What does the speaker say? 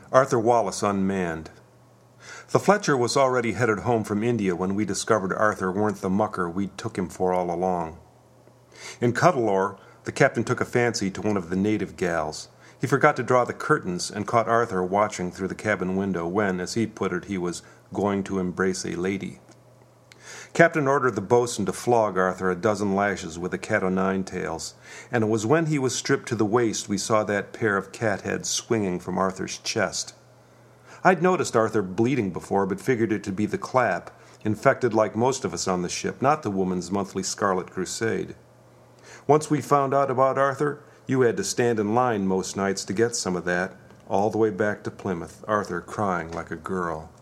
Arthur Wallace unmanned. The Fletcher was already headed home from India when we discovered Arthur weren't the mucker we'd took him for all along. In Cuddalore, the captain took a fancy to one of the native gals. He forgot to draw the curtains and caught Arthur watching through the cabin window when, as he put it, he was going to embrace a lady. Captain ordered the boatswain to flog Arthur a dozen lashes with a cat-o'-nine-tails, and it was when he was stripped to the waist we saw that pair of cat heads swinging from Arthur's chest. I'd noticed Arthur bleeding before, but figured it to be the clap, infected like most of us on the ship, not the woman's monthly scarlet crusade. Once we found out about Arthur, you had to stand in line most nights to get some of that, all the way back to Plymouth, Arthur crying like a girl.